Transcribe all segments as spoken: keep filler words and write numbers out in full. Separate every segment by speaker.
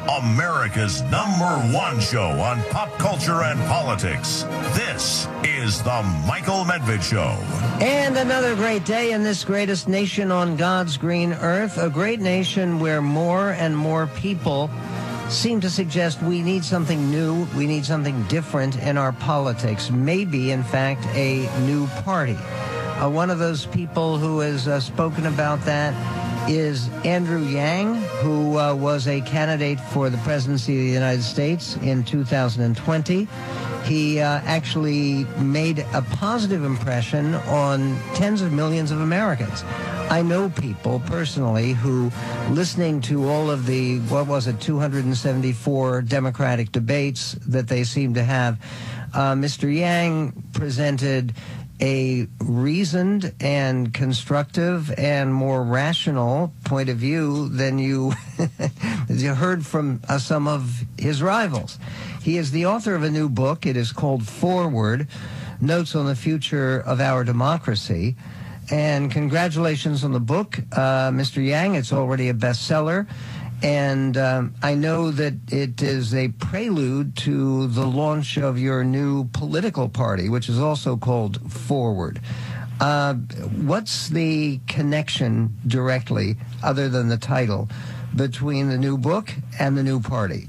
Speaker 1: America's number one show on pop culture and politics. This is the Michael Medved Show.
Speaker 2: And another great day in this greatest nation on God's green earth, a great nation where more and more people seem to suggest we need something new, we need something different in our politics, maybe, in fact, a new party. Uh, one of those people who has uh, spoken about that is Andrew Yang, who uh, was a candidate for the presidency of the United States in two thousand twenty. He uh, actually made a positive impression on tens of millions of Americans. I know people personally who, listening to all of the, what was it, two hundred seventy-four Democratic debates that they seem to have, uh, Mister Yang presented a reasoned and constructive and more rational point of view than you, as you heard from uh, some of his rivals. He is the author of a new book. It is called Forward, Notes on the Future of Our Democracy. And congratulations on the book, uh, Mister Yang. It's already a bestseller. And um, I know that it is a prelude to the launch of your new political party, which is also called Forward. Uh, what's the connection directly, other than the title, between the new book and the new party?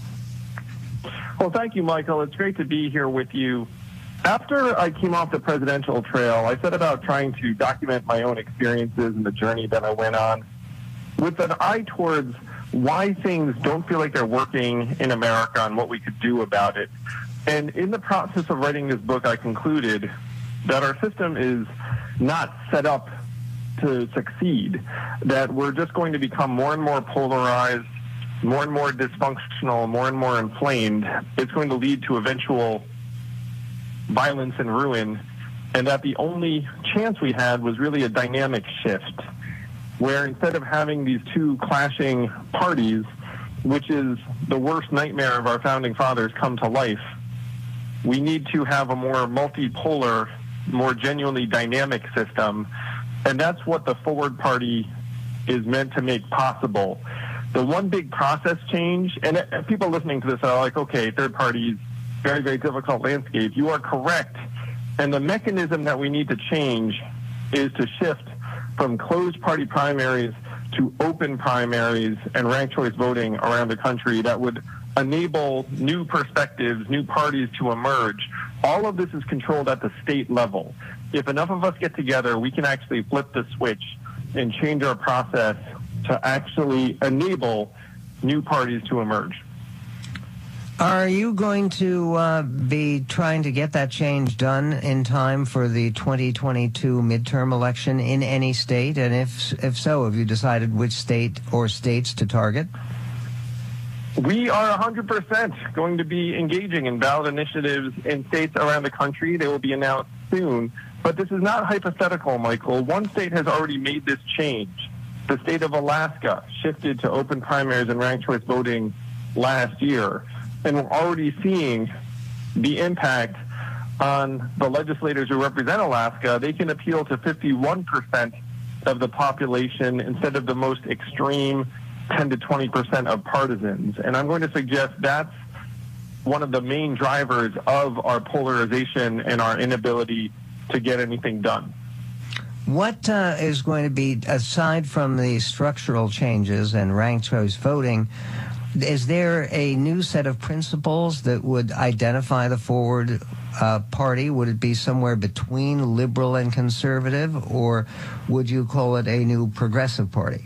Speaker 3: Well, thank you, Michael. It's great to be here with you. After I came off the presidential trail, I set about trying to document my own experiences and the journey that I went on with an eye towards why things don't feel like they're working in America and what we could do about it. And in the process of writing this book, I concluded that our system is not set up to succeed, that we're just going to become more and more polarized, more and more dysfunctional, more and more inflamed. It's going to lead to eventual violence and ruin, and that the only chance we had was really a dynamic shift, where instead of having these two clashing parties, which is the worst nightmare of our founding fathers come to life, we need to have a more multipolar, more genuinely dynamic system, and that's what the Forward Party is meant to make possible. The one big process change, and people listening to this are like, okay, third parties, very, very difficult landscape. You are correct. And the mechanism that we need to change is to shift from closed party primaries to open primaries and ranked choice voting around the country that would enable new perspectives, new parties to emerge. All of this is controlled at the state level. If enough of us get together, we can actually flip the switch and change our process to actually enable new parties to emerge.
Speaker 2: Are you going to uh, be trying to get that change done in time for the twenty twenty-two midterm election in any state? And if if so, have you decided which state or states to target?
Speaker 3: We are one hundred percent going to be engaging in ballot initiatives in states around the country. They will be announced soon. But this is not hypothetical, Michael. One state has already made this change. The state of Alaska shifted to open primaries and ranked choice voting last year. And we're already seeing the impact on the legislators who represent Alaska. They can appeal to fifty-one percent of the population instead of the most extreme ten to twenty percent of partisans. And I'm going to suggest that's one of the main drivers of our polarization and our inability to get anything done.
Speaker 2: What uh, is going to be, aside from the structural changes and ranked choice voting, is there a new set of principles that would identify the Forward uh, Party? Would it be somewhere between liberal and conservative, or would you call it a new progressive party?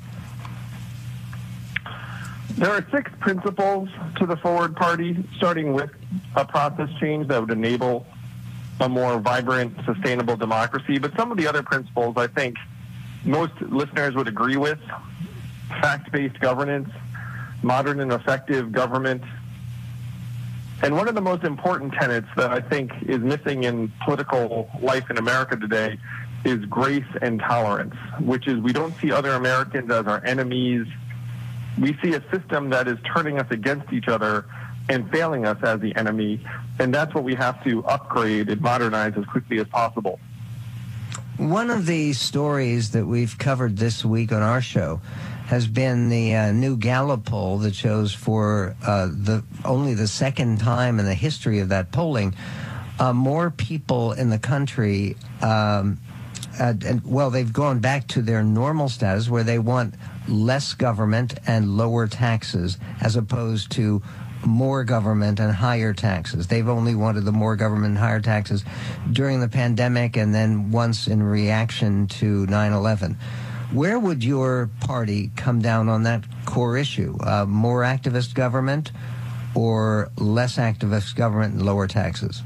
Speaker 3: There are six principles to the Forward Party, starting with a process change that would enable a more vibrant, sustainable democracy. But some of the other principles I think most listeners would agree with: fact-based governance, modern and effective government. And one of the most important tenets that I think is missing in political life in America today is grace and tolerance, which is we don't see other Americans as our enemies. We see a system that is turning us against each other and failing us as the enemy. And that's what we have to upgrade and modernize as quickly as possible.
Speaker 2: One of the stories that we've covered this week on our show has been the uh, new Gallup poll that shows for uh, the only the second time in the history of that polling, uh, more people in the country, um, uh, and, well, they've gone back to their normal status where they want less government and lower taxes as opposed to more government and higher taxes. They've only wanted the more government and higher taxes during the pandemic and then once in reaction to nine eleven. Where would your party come down on that core issue? Uh, more activist government or less activist government and lower taxes?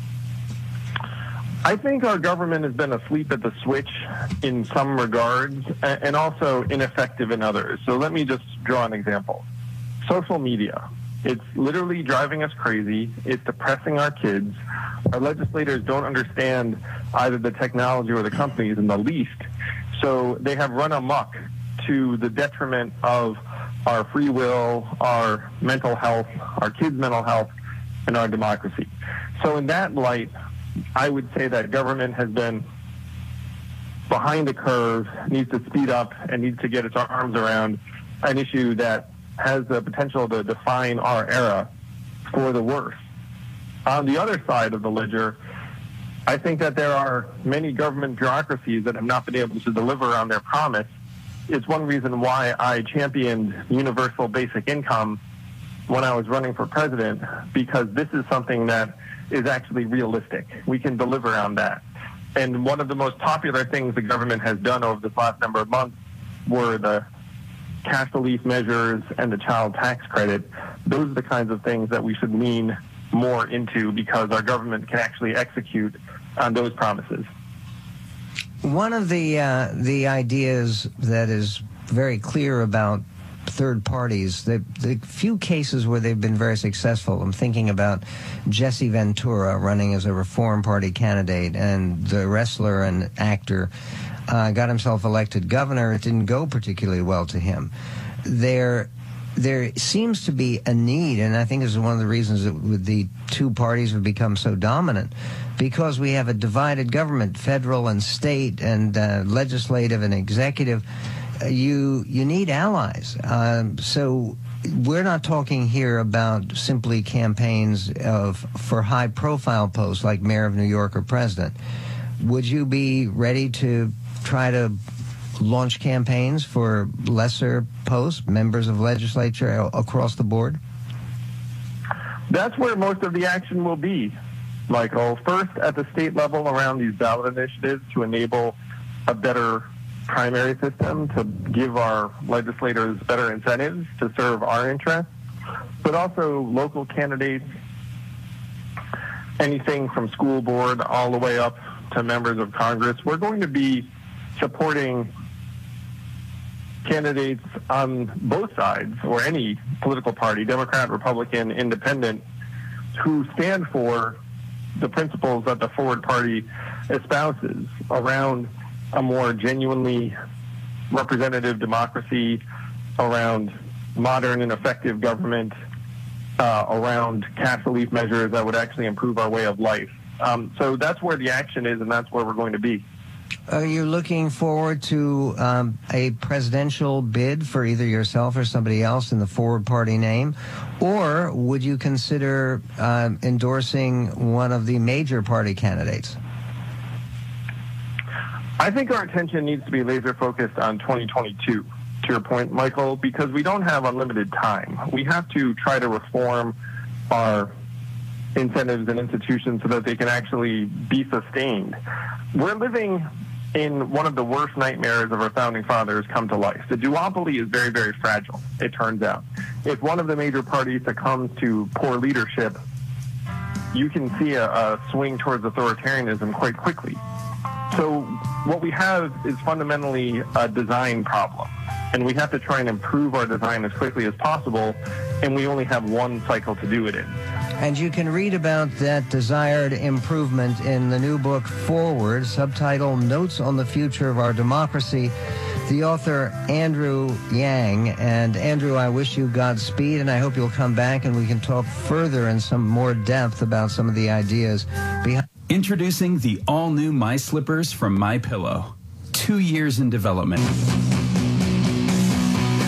Speaker 3: I think our government has been asleep at the switch in some regards and also ineffective in others. So let me just draw an example. Social media. It's literally driving us crazy. It's depressing our kids. Our legislators don't understand either the technology or the companies in the least. So they have run amok to the detriment of our free will, our mental health, our kids' mental health, and our democracy. So in that light, I would say that government has been behind the curve, needs to speed up, and needs to get its arms around an issue that has the potential to define our era for the worse. On the other side of the ledger, I think that there are many government bureaucracies that have not been able to deliver on their promise. It's one reason why I championed universal basic income when I was running for president, because this is something that is actually realistic. We can deliver on that. And one of the most popular things the government has done over this last number of months were the cash relief measures and the child tax credit. Those are the kinds of things that we should lean more into because our government can actually execute on those promises.
Speaker 2: One of the uh, the ideas that is very clear about third parties, the, the few cases where they've been very successful, I'm thinking about Jesse Ventura running as a Reform Party candidate, and the wrestler and actor uh, got himself elected governor. It didn't go particularly well to him. There There seems to be a need, and I think this is one of the reasons that the two parties have become so dominant, because we have a divided government, federal and state, and uh, legislative and executive. Uh, you you need allies. Um, so we're not talking here about simply campaigns of for high-profile posts like mayor of New York or president. Would you be ready to try to launch campaigns for lesser posts, members of legislature across the board?
Speaker 3: That's where most of the action will be, Michael. First, at the state level around these ballot initiatives to enable a better primary system, to give our legislators better incentives to serve our interests, but also local candidates, anything from school board all the way up to members of Congress. We're going to be supporting candidates on both sides, or any political party, Democrat, Republican, Independent, who stand for the principles that the Forward Party espouses around a more genuinely representative democracy, around modern and effective government, uh, around cash relief measures that would actually improve our way of life. Um, so that's where the action is, and that's where we're going to be.
Speaker 2: Are you looking forward to um, a presidential bid for either yourself or somebody else in the Forward Party name? Or would you consider um, endorsing one of the major party candidates?
Speaker 3: I think our attention needs to be laser focused on twenty twenty-two, to your point, Michael, because we don't have unlimited time. We have to try to reform our incentives and institutions so that they can actually be sustained. We're living in one of the worst nightmares of our founding fathers come to life. The duopoly is very, very fragile, it turns out. If one of the major parties succumbs to poor leadership, you can see a, a swing towards authoritarianism quite quickly. So what we have is fundamentally a design problem, and we have to try and improve our design as quickly as possible, and we only have one cycle to do it in.
Speaker 2: And you can read about that desired improvement in the new book, Forward, subtitle Notes on the Future of Our Democracy, the author Andrew Yang. And Andrew, I wish you Godspeed, and I hope you'll come back and we can talk further in some more depth about some of the ideas behind.
Speaker 4: Introducing the all-new My Slippers from MyPillow. Two years in development.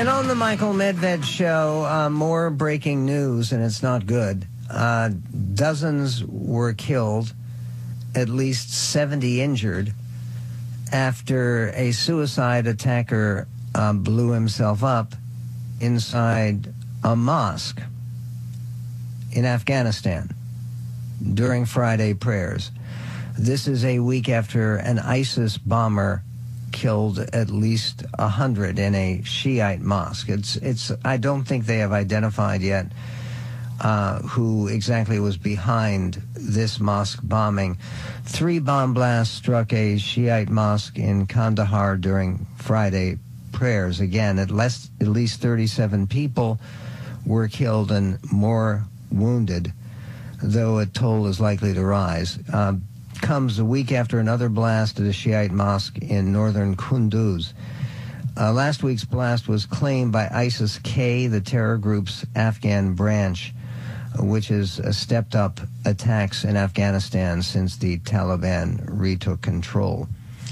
Speaker 2: And on the Michael Medved Show, uh, more breaking news, and it's not good. Uh, dozens were killed, at least seventy injured, after a suicide attacker uh, blew himself up inside a mosque in Afghanistan during Friday prayers. This is a week after an ISIS bomber killed at least a hundred in a Shiite mosque. It's, it's. I don't think they have identified yet uh, who exactly was behind this mosque bombing. Three bomb blasts struck a Shiite mosque in Kandahar during Friday prayers. Again, at least, at least thirty-seven people were killed and more wounded, though a toll is likely to rise. Uh, comes a week after another blast at a Shiite mosque in northern Kunduz. Uh, last week's blast was claimed by ISIS-K, the terror group's Afghan branch, which has uh, stepped up attacks in Afghanistan since the Taliban retook control.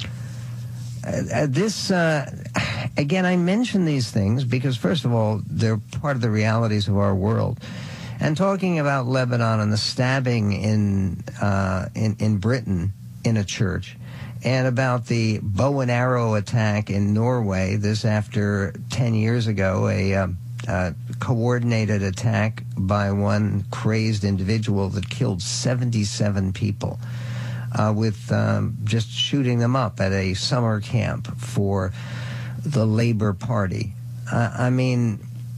Speaker 2: Uh, this, uh, again, I mention these things because, first of all, they're part of the realities of our world. And talking about Lebanon and the stabbing in, uh, in in Britain in a church, and about the bow and arrow attack in Norway, this after ten years ago, a uh, uh, coordinated attack by one crazed individual that killed seventy-seven people uh, with um, just shooting them up at a summer camp for the Labour Party. Uh, I mean,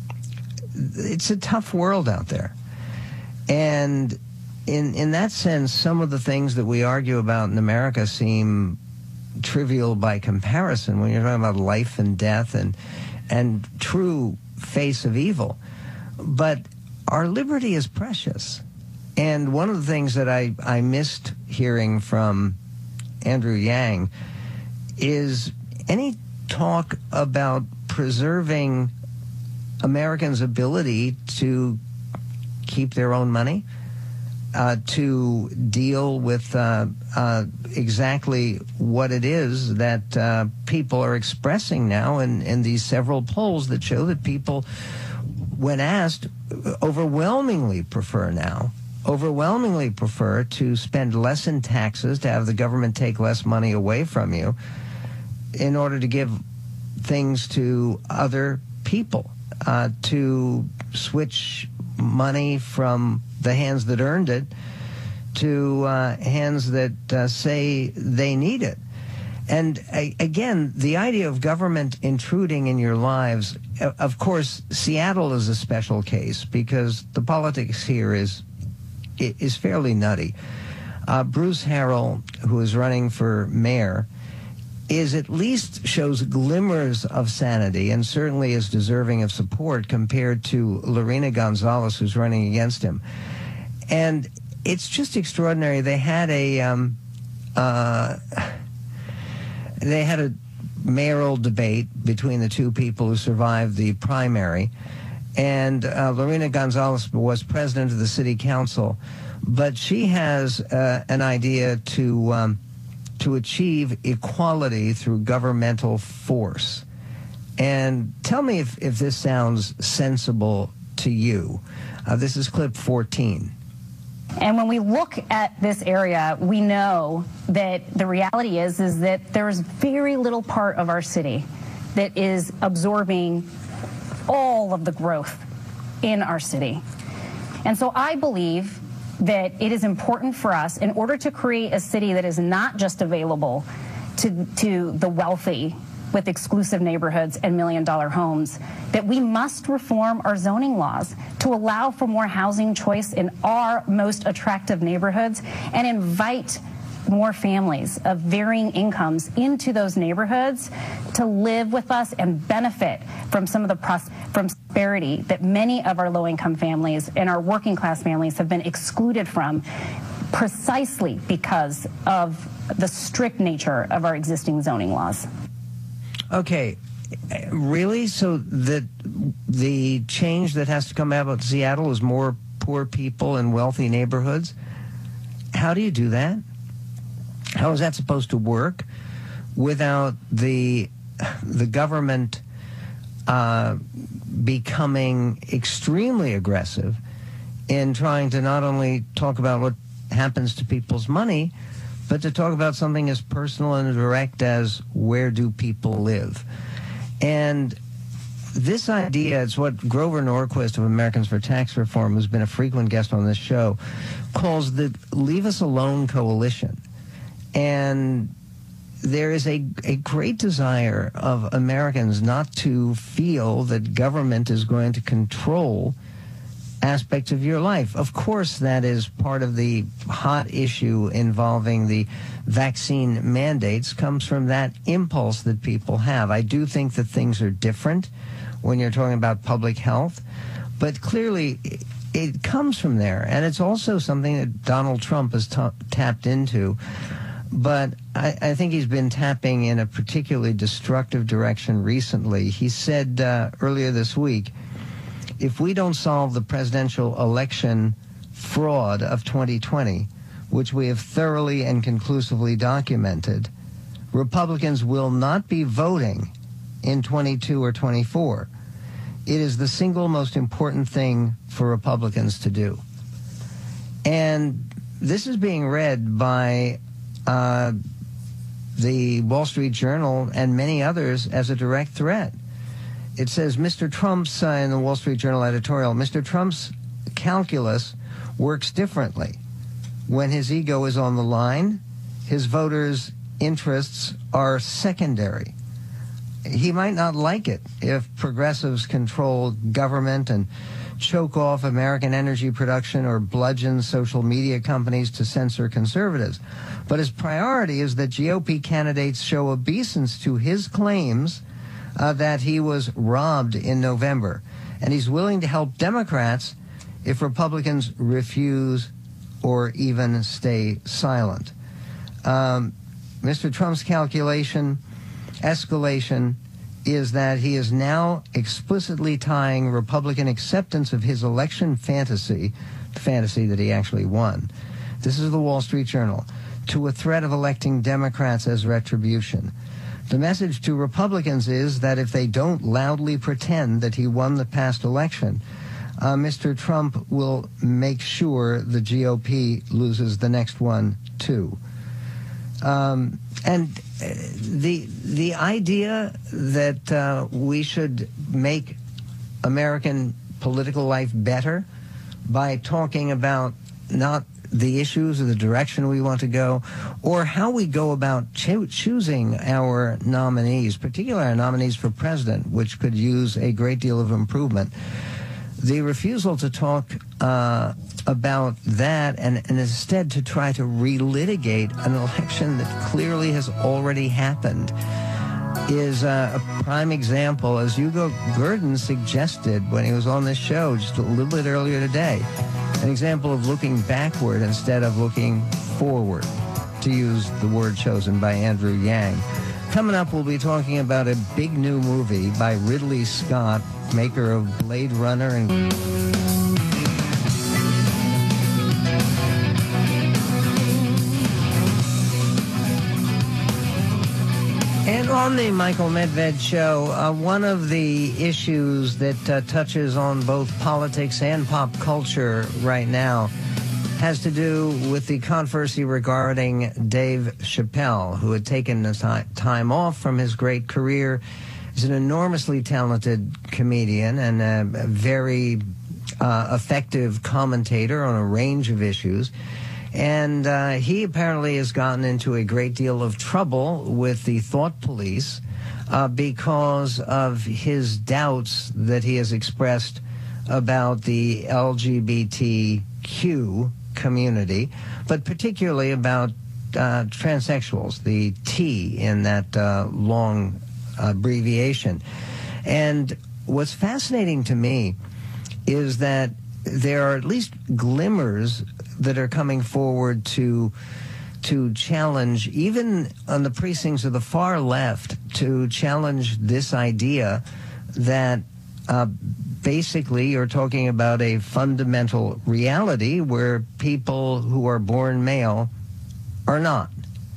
Speaker 2: it's a tough world out there. And in in that sense, some of the things that we argue about in America seem trivial by comparison when you're talking about life and death and and true face of evil. But our liberty is precious. And one of the things that I, I missed hearing from Andrew Yang is any talk about preserving Americans' ability to keep their own money, uh, to deal with uh, uh, exactly what it is that uh, people are expressing now in, in these several polls that show that people, when asked, overwhelmingly prefer now, overwhelmingly prefer to spend less in taxes, to have the government take less money away from you in order to give things to other people, uh, to switch money from the hands that earned it to uh, hands that uh, say they need it. And uh, again, the idea of government intruding in your lives, uh, of course, Seattle is a special case because the politics here is is fairly nutty. Uh, Bruce Harrell, who is running for mayor, is at least shows glimmers of sanity and certainly is deserving of support compared to Lorena Gonzalez, who's running against him. And it's just extraordinary. They had a um, uh, they had a mayoral debate between the two people who survived the primary, and uh, Lorena Gonzalez was president of the city council, but she has uh, an idea to um, to achieve equality through governmental force. And tell me if, if this sounds sensible to you. Uh, this is clip fourteen.
Speaker 5: And when we look at this area, we know that the reality is, is that there's very little part of our city that is absorbing all of the growth in our city. And so I believe that it is important for us, in order to create a city that is not just available to, to the wealthy with exclusive neighborhoods and million-dollar homes, that we must reform our zoning laws to allow for more housing choice in our most attractive neighborhoods and invite more families of varying incomes into those neighborhoods to live with us and benefit from some of the pros- from prosperity that many of our low-income families and our working-class families have been excluded from, precisely because of the strict nature of our existing zoning laws.
Speaker 2: Okay, really? So that the change that has to come out of Seattle is more poor people in wealthy neighborhoods? How do you do that? How is that supposed to work without the the government uh, becoming extremely aggressive in trying to not only talk about what happens to people's money, but to talk about something as personal and direct as where do people live. And this idea, it's what Grover Norquist of Americans for Tax Reform, who's been a frequent guest on this show, calls the Leave Us Alone Coalition. And there is a, a great desire of Americans not to feel that government is going to control aspects of your life. Of course, that is part of the hot issue involving the vaccine mandates, comes from that impulse that people have. I do think that things are different when you're talking about public health, but clearly it comes from there. And it's also something that Donald Trump has t- tapped into. But I, I think he's been tapping in a particularly destructive direction recently. He said uh, earlier this week, if we don't solve the presidential election fraud of twenty twenty, which we have thoroughly and conclusively documented, Republicans will not be voting in twenty-two or twenty-four. It is the single most important thing for Republicans to do. And this is being read by uh, the Wall Street Journal and many others as a direct threat. It says, Mister Trump's, uh, in the Wall Street Journal editorial, Mister Trump's calculus works differently. When his ego is on the line, his voters' interests are secondary. He might not like it if progressives control government and choke off American energy production or bludgeon social media companies to censor conservatives. But his priority is that G O P candidates show obeisance to his claims Uh, that he was robbed in November. And he's willing to help Democrats if Republicans refuse or even stay silent. Um, Mister Trump's calculation, escalation, is that he is now explicitly tying Republican acceptance of his election fantasy, the fantasy that he actually won, this is the Wall Street Journal, to a threat of electing Democrats as retribution. The message to Republicans is that if they don't loudly pretend that he won the past election, uh, Mister Trump will make sure the G O P loses the next one, too. Um, and the the idea that uh, we should make American political life better by talking about not the issues or the direction we want to go, or how we go about cho- choosing our nominees, particularly our nominees for president, which could use a great deal of improvement. The refusal to talk uh, about that and, and instead to try to relitigate an election that clearly has already happened is uh, a prime example, as Hugo Gurdon suggested when he was on this show just a little bit earlier today, an example of looking backward instead of looking forward, to use the word chosen by Andrew Yang. Coming up, we'll be talking about a big new movie by Ridley Scott, maker of Blade Runner and... And on the Michael Medved Show, uh, one of the issues that uh, touches on both politics and pop culture right now has to do with the controversy regarding Dave Chappelle, who had taken a t- time off from his great career. He's an enormously talented comedian and a very uh, effective commentator on a range of issues. And uh, he apparently has gotten into a great deal of trouble with the thought police uh, because of his doubts that he has expressed about the L G B T Q community, but particularly about uh, transsexuals, the T in that uh, long abbreviation. And what's fascinating to me is that there are at least glimmers that are coming forward to to challenge, even on the precincts of the far left, to challenge this idea that uh, basically you're talking about a fundamental reality where people who are born male are not,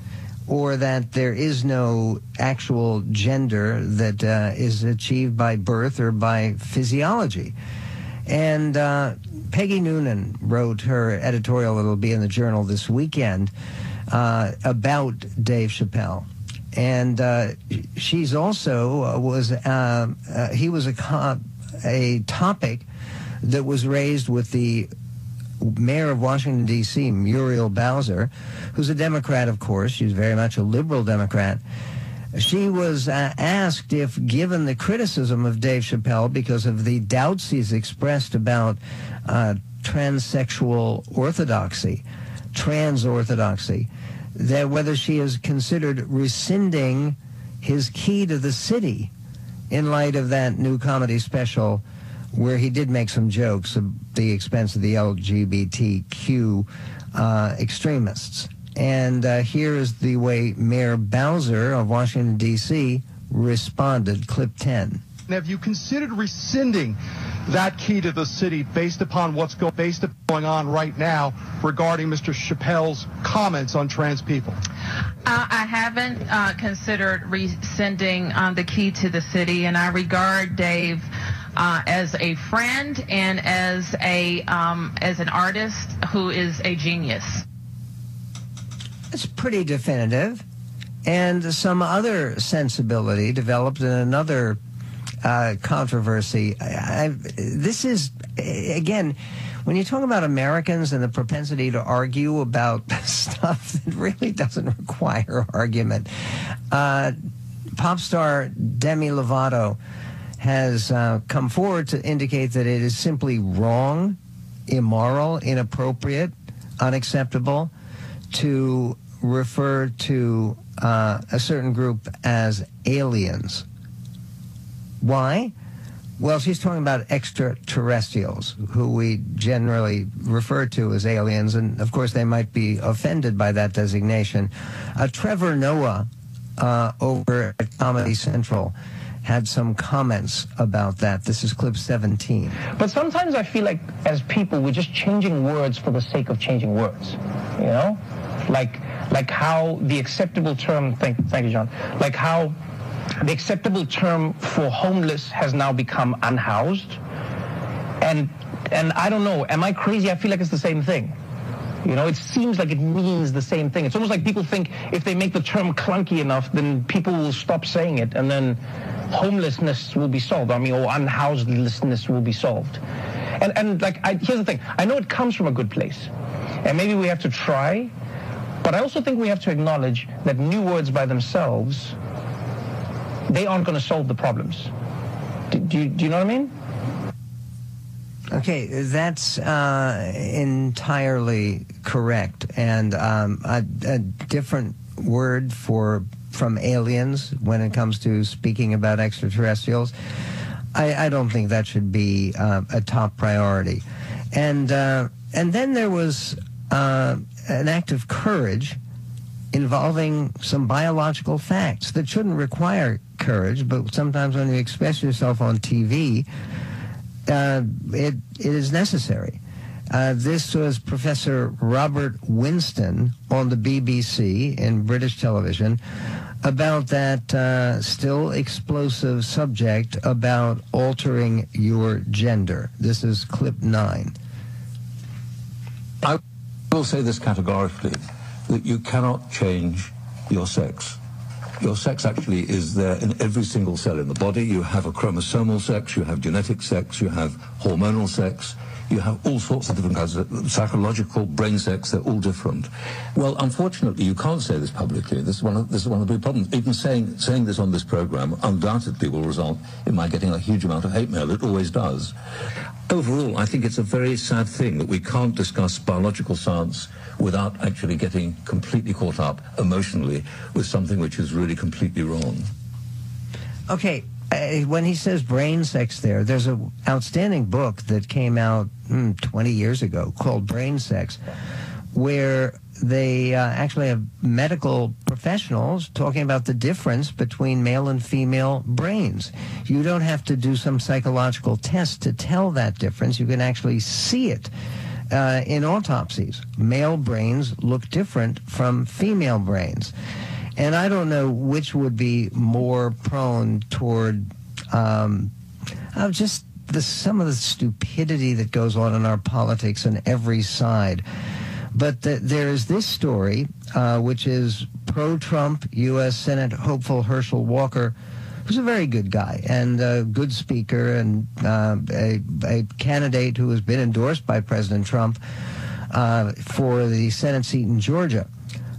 Speaker 2: or that there is no actual gender that uh, is achieved by birth or by physiology. And uh, Peggy Noonan wrote her editorial that'll be in the Journal this weekend uh, about Dave Chappelle. And uh, she's also uh, was uh, uh, he was a a topic that was raised with the mayor of Washington, D C, Muriel Bowser, who's a Democrat, of course. She's very much a liberal Democrat. She was uh, asked if, given the criticism of Dave Chappelle because of the doubts he's expressed about uh, transsexual orthodoxy, trans orthodoxy, that whether she has considered rescinding his key to the city in light of that new comedy special where he did make some jokes at the expense of the L G B T Q uh, extremists. And uh, here is the way Mayor Bowser of Washington, D C responded. Clip ten.
Speaker 6: Have you considered rescinding that key to the city based upon what's go based upon going on right now regarding Mister Chappelle's comments on trans people?
Speaker 7: Uh, I haven't uh, considered rescinding um, the key to the city, and I regard Dave uh, as a friend and as a um, as an artist who is a genius.
Speaker 2: It's pretty definitive, and some other sensibility developed in another uh, controversy. I, I, this is, again, when you talk about Americans and the propensity to argue about stuff that really doesn't require argument, uh, pop star Demi Lovato has uh, come forward to indicate that it is simply wrong, immoral, inappropriate, unacceptable to refer to uh, a certain group as aliens. Why? Well, she's talking about extraterrestrials, who we generally refer to as aliens, and of course they might be offended by that designation. Uh, Trevor Noah uh, over at Comedy Central had some comments about that. This is clip seventeen.
Speaker 8: But sometimes I feel like as people, we're just changing words for the sake of changing words, you know? Like, like how the acceptable term, thank, thank you, John, like how the acceptable term for homeless has now become unhoused. And, and I don't know, am I crazy? I feel like it's the same thing. You know, it seems like it means the same thing. It's almost like people think if they make the term clunky enough, then people will stop saying it, and then homelessness will be solved. I mean, or unhousedlessness will be solved. And, and like, I, here's the thing. I know it comes from a good place, and maybe we have to try, but I also think we have to acknowledge that new words by themselves, they aren't going to solve the problems. Do, do, you, do you know what I mean?
Speaker 2: Okay, that's uh, entirely correct. And um, a, a different word for from aliens when it comes to speaking about extraterrestrials, I, I don't think that should be uh, a top priority. And uh, and then there was uh, an act of courage involving some biological facts that shouldn't require courage, but sometimes when you express yourself on T V, uh, it, it is necessary. Uh, this was Professor Robert Winston on the B B C in British television about that uh, still explosive subject about altering your gender. This is clip nine.
Speaker 9: I will say this categorically, that you cannot change your sex. Your sex actually is there in every single cell in the body. You have a chromosomal sex, you have genetic sex, you have hormonal sex, you have all sorts of different kinds of psychological, brain sex, they're all different. Well, unfortunately, you can't say this publicly. This is one of, this is one of the big problems. Even saying, saying this on this program undoubtedly will result in my getting a huge amount of hate mail. It always does. Overall, I think it's a very sad thing that we can't discuss biological science without actually getting completely caught up emotionally with something which is really completely wrong.
Speaker 2: Okay, uh, when he says brain sex there, there's an outstanding book that came out mm, twenty years ago called Brain Sex, where they uh, actually have medical professionals talking about the difference between male and female brains. You don't have to do some psychological test to tell that difference. You can actually see it uh, in autopsies. Male brains look different from female brains. And I don't know which would be more prone toward um, uh, just the, some of the stupidity that goes on in our politics on every side. But the, there is this story, uh, which is pro-Trump U S Senate hopeful Herschel Walker, who's a very good guy and a good speaker and uh, a, a candidate who has been endorsed by President Trump uh, for the Senate seat in Georgia.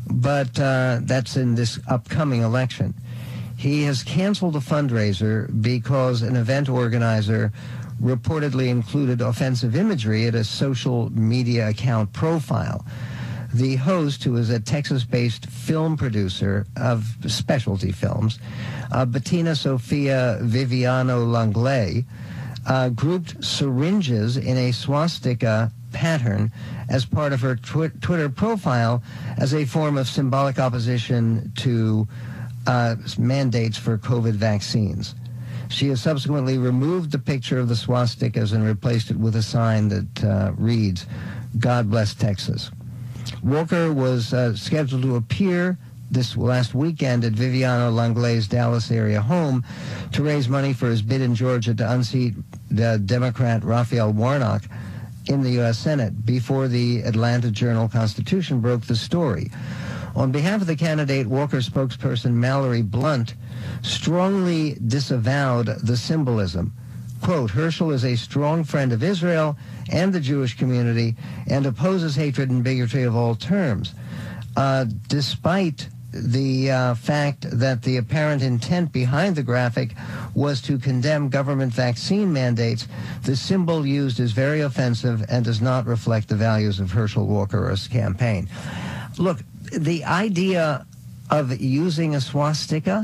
Speaker 2: But uh, that's in this upcoming election. He has canceled a fundraiser because an event organizer reportedly included offensive imagery at a social media account profile. The host, who is a Texas-based film producer of specialty films, uh, Bettina Sofia Viviano Langley, uh, grouped syringes in a swastika pattern as part of her twi- Twitter profile as a form of symbolic opposition to uh, mandates for COVID vaccines. She has subsequently removed the picture of the swastikas and replaced it with a sign that uh, reads, "God bless Texas." Walker was uh, scheduled to appear this last weekend at Viviano Langley's Dallas area home to raise money for his bid in Georgia to unseat the Democrat Raphael Warnock in the U S Senate before the Atlanta Journal-Constitution broke the story. On behalf of the candidate, Walker spokesperson Mallory Blunt strongly disavowed the symbolism. Quote, "Herschel is a strong friend of Israel and the Jewish community and opposes hatred and bigotry of all terms." Uh, despite the uh, fact that the apparent intent behind the graphic was to condemn government vaccine mandates, the symbol used is very offensive and does not reflect the values of Herschel Walker or his campaign. Look, the idea of using a swastika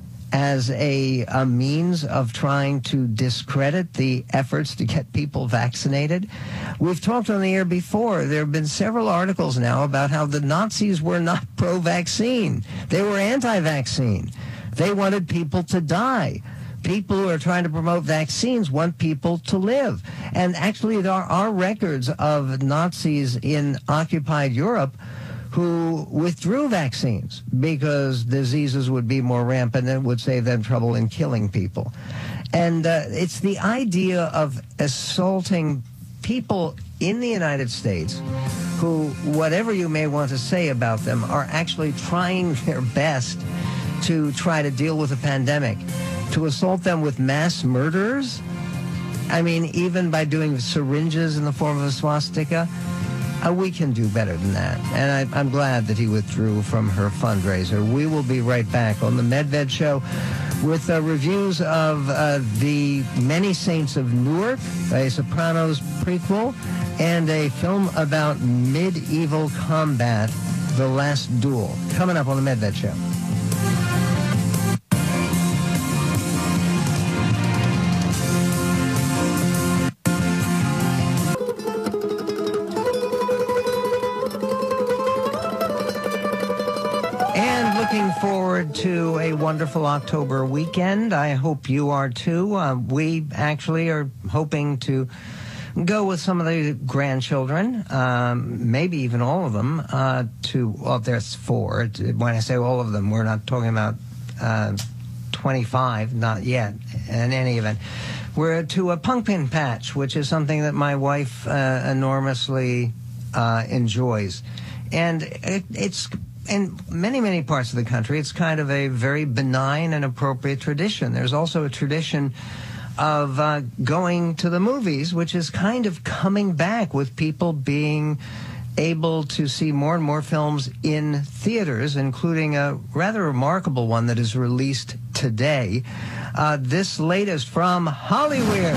Speaker 2: as a, a means of trying to discredit the efforts to get people vaccinated. We've talked on the air before. There have been several articles now about how the Nazis were not pro-vaccine. They were anti-vaccine. They wanted people to die. People who are trying to promote vaccines want people to live. And actually, there are records of Nazis in occupied Europe who withdrew vaccines because diseases would be more rampant and would save them trouble in killing people. And uh, it's the idea of assaulting people in the United States who, whatever you may want to say about them, are actually trying their best to try to deal with a pandemic. To assault them with mass murderers? I mean, even by doing syringes in the form of a swastika? Uh, we can do better than that. And I, I'm glad that he withdrew from her fundraiser. We will be right back on the Medved Show with uh, reviews of uh, the Many Saints of Newark, a Sopranos prequel, and a film about medieval combat, The Last Duel. Coming up on the Medved Show. Forward to a wonderful October weekend. I hope you are too. Uh, we actually are hoping to go with some of the grandchildren, um, maybe even all of them, uh, to, well, there's four. When I say all of them, we're not talking about uh, twenty-five, not yet, in any event. We're to a pumpkin patch, which is something that my wife uh, enormously uh, enjoys. And it, it's in many, many parts of the country, it's kind of a very benign and appropriate tradition. There's also a tradition of uh, going to the movies, which is kind of coming back with people being able to see more and more films in theaters, including a rather remarkable one that is released today. Uh, this latest from Hollywood.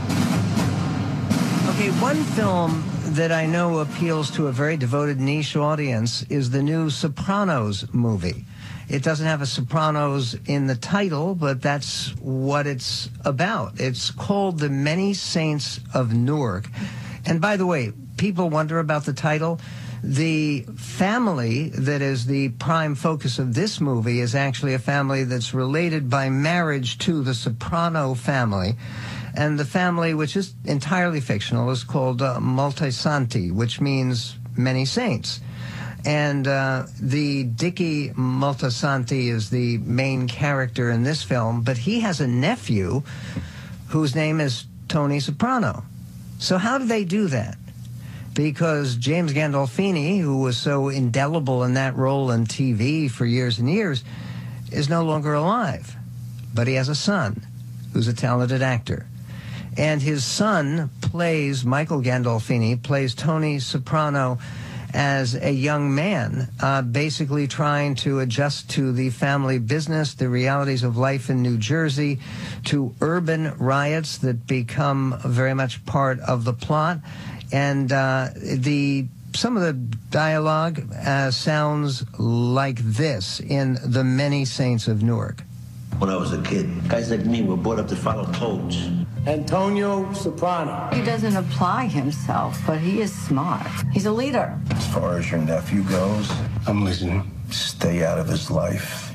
Speaker 2: Okay, one film that I know appeals to a very devoted niche audience is the new Sopranos movie. It doesn't have a Sopranos in the title, but that's what it's about. It's called The Many Saints of Newark. And by the way, people wonder about the title. The family that is the prime focus of this movie is actually a family that's related by marriage to the Soprano family. And the family, which is entirely fictional, is called uh, Moltisanti, which means many saints. And uh, the Dicky Moltisanti is the main character in this film, but he has a nephew whose name is Tony Soprano. So how do they do that? Because James Gandolfini, who was so indelible in that role in T V for years and years, is no longer alive. But he has a son who's a talented actor. And his son plays, Michael Gandolfini, plays Tony Soprano as a young man, uh, basically trying to adjust to the family business, the realities of life in New Jersey, to urban riots that become very much part of the plot. And uh, the some of the dialogue uh, sounds like this in The Many Saints of Newark.
Speaker 10: When I was a kid, guys like me were brought up to follow codes.
Speaker 11: Antonio Soprano.
Speaker 12: He doesn't apply himself, but he is smart. He's a leader.
Speaker 13: As far as your nephew goes, I'm listening. Stay out of his life.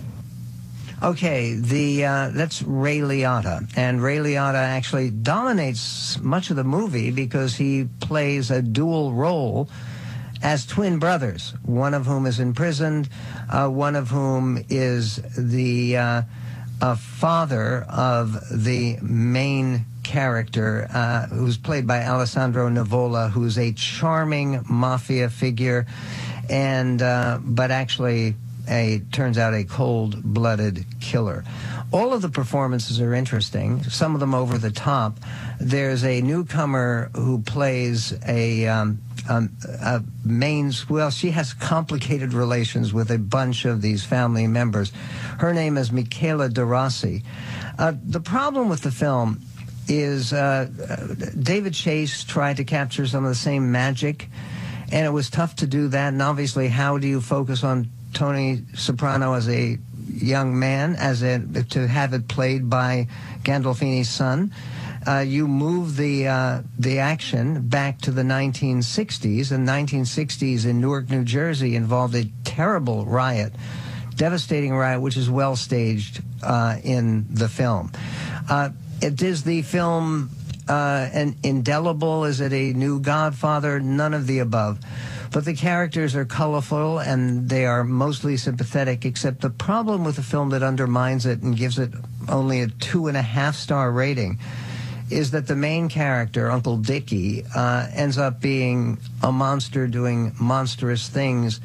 Speaker 2: Okay, the uh, that's Ray Liotta, and Ray Liotta actually dominates much of the movie because he plays a dual role as twin brothers, one of whom is imprisoned, uh, one of whom is the uh, uh, father of the main character, uh, who's played by Alessandro Nivola, who's a charming mafia figure, and uh, but actually a turns out a cold-blooded killer. All of the performances are interesting, some of them over the top. There's a newcomer who plays a, um, um, a main, well, she has complicated relations with a bunch of these family members. Her name is Michaela de Rossi. Uh, the problem with the film is uh, David Chase tried to capture some of the same magic, and it was tough to do that. And obviously, how do you focus on Tony Soprano as a young man, as a, to have it played by Gandolfini's son? Uh, you move the uh, the action back to the nineteen sixties, and nineteen sixties in Newark, New Jersey involved a terrible riot, devastating riot, which is well staged uh, in the film. Uh, it is the film uh, an indelible? Is it a new Godfather? None of the above. But the characters are colorful and they are mostly sympathetic, except the problem with the film that undermines it and gives it only a two and a half star rating is that the main character, Uncle Dickie, uh, ends up being a monster doing monstrous things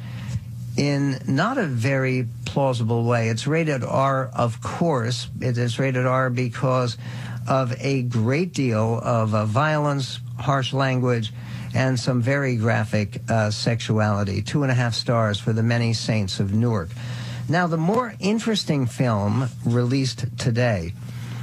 Speaker 2: in not a very plausible way. It's rated R, of course. It is rated R because of a great deal of uh, violence, harsh language, and some very graphic uh, sexuality. Two and a half stars for The Many Saints of Newark. Now, the more interesting film released today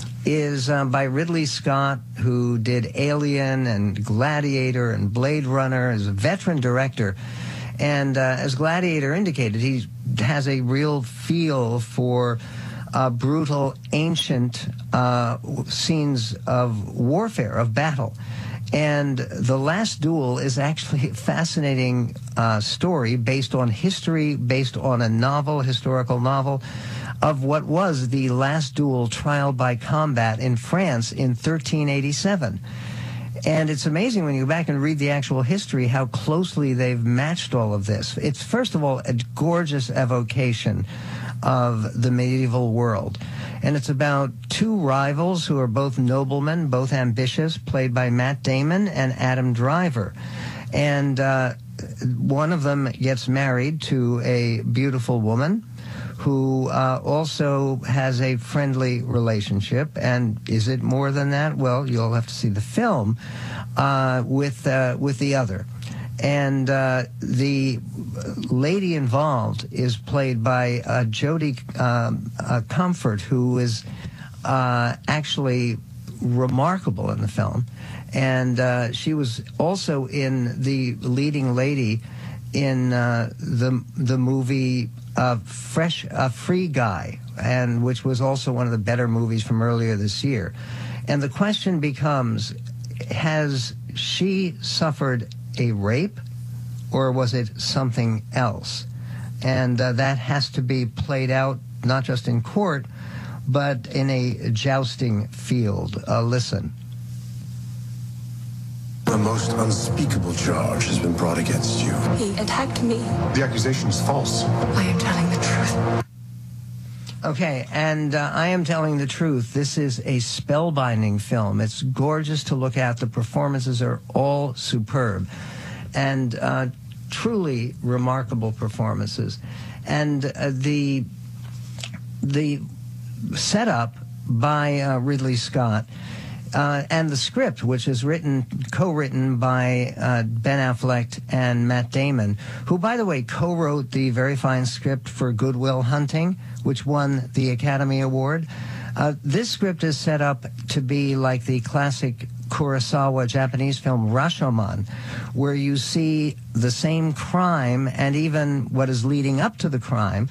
Speaker 2: is um, by Ridley Scott, who did Alien and Gladiator and Blade Runner, is a veteran director. And uh, as Gladiator indicated, he has a real feel for uh, brutal, ancient uh, scenes of warfare, of battle. And The Last Duel is actually a fascinating uh, story based on history, based on a novel, historical novel, of what was the last duel trial by combat in France in thirteen eighty-seven. And it's amazing when you go back and read the actual history how closely they've matched all of this. It's, first of all, a gorgeous evocation of the medieval world. And it's about two rivals who are both noblemen, both ambitious, played by Matt Damon and Adam Driver. And uh, one of them gets married to a beautiful woman who uh, also has a friendly relationship. And is it more than that? Well, you'll have to see the film uh, with, uh, with the other. And uh, the lady involved is played by uh, Jodie um, uh, Comfort, who is uh, actually remarkable in the film. And uh, she was also in the leading lady in uh, the the movie uh, Fresh uh, Free Guy, and which was also one of the better movies from earlier this year. And the question becomes, has she suffered a rape, or was it something else? And uh, that has to be played out not just in court, but in a jousting field. Uh, listen.
Speaker 13: A most unspeakable charge has been brought against you.
Speaker 14: He attacked me.
Speaker 13: The accusation is false.
Speaker 14: I am telling the truth.
Speaker 2: Okay, and uh, I am telling the truth. This is a spellbinding film. It's gorgeous to look at. The performances are all superb and uh, truly remarkable performances. And uh, the the setup by uh, Ridley Scott uh, and the script, which is written, co-written by uh, Ben Affleck and Matt Damon, who, by the way, co-wrote the very fine script for Good Will Hunting, which won the Academy Award. Uh, this script is set up to be like the classic Kurosawa Japanese film Rashomon, where you see the same crime and even what is leading up to the crime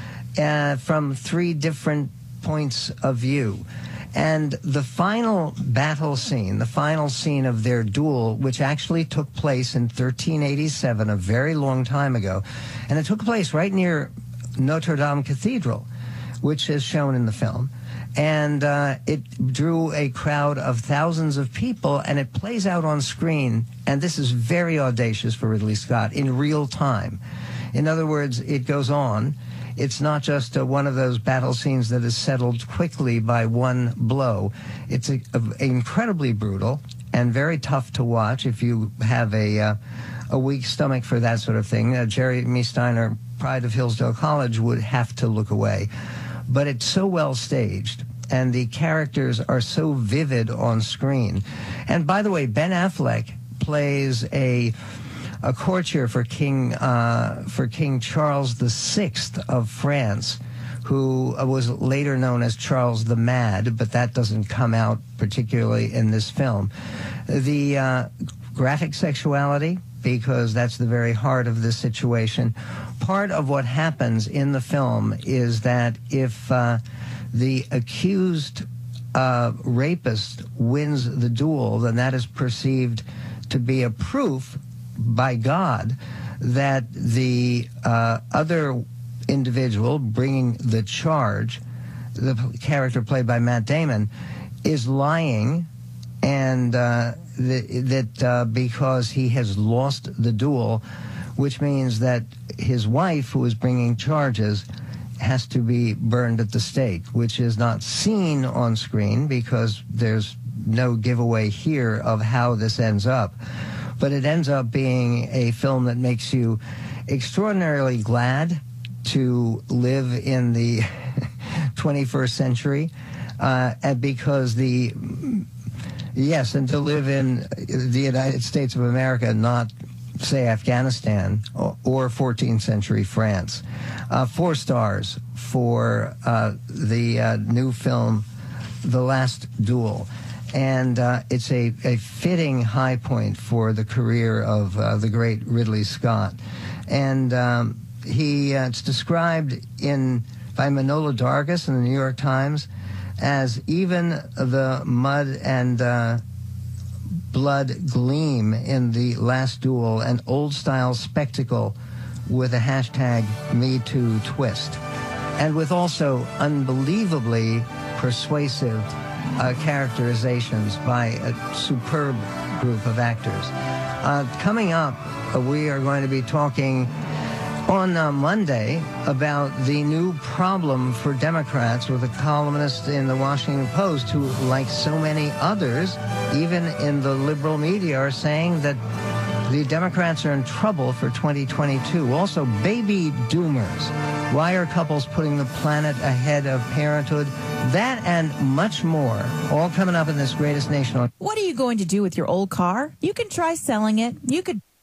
Speaker 2: uh, from three different points of view. And the final battle scene, the final scene of their duel, which actually took place in thirteen eighty-seven, a very long time ago, and it took place right near Notre Dame Cathedral, which is shown in the film. And uh, it drew a crowd of thousands of people, and it plays out on screen, and this is very audacious for Ridley Scott, in real time. In other words, it goes on. It's not just uh, one of those battle scenes that is settled quickly by one blow. It's a, a, incredibly brutal and very tough to watch if you have a, uh, a weak stomach for that sort of thing. Uh, Jeremy Steiner, Pride of Hillsdale College, would have to look away. But it's so well staged, and the characters are so vivid on screen. And by the way, Ben Affleck plays a a courtier for King uh, for King Charles the Sixth of France, who was later known as Charles the Mad, but that doesn't come out particularly in this film. The uh, graphic sexuality, because that's the very heart of this situation. Part of what happens in the film is that if uh, the accused uh, rapist wins the duel, then that is perceived to be a proof by God that the uh, other individual bringing the charge, the character played by Matt Damon, is lying, and uh, th that uh, because he has lost the duel, which means that his wife, who is bringing charges, has to be burned at the stake, which is not seen on screen because there's no giveaway here of how this ends up. But it ends up being a film that makes you extraordinarily glad to live in the twenty-first century, uh, and because the, yes, and to live in the United States of America, not, say, Afghanistan or, or fourteenth century France. Uh, four stars for uh, the uh, new film, The Last Duel. And uh, it's a, a fitting high point for the career of uh, the great Ridley Scott. And um, he uh, it's described in by Manohla Dargis in the New York Times as even the mud and uh, blood gleam in The Last Duel, an old-style spectacle with a hashtag Me Too twist, and with also unbelievably persuasive Uh, characterizations by a superb group of actors. Uh, coming up, uh, we are going to be talking on uh, Monday about the new problem for Democrats with a columnist in the Washington Post who, like so many others, even in the liberal media, are saying that the Democrats are in trouble for twenty twenty-two. Also, baby doomers. Why are couples putting the planet ahead of parenthood? That and much more, all coming up in this greatest nation on.
Speaker 15: What are you going to do with your old car? You can try selling it. You could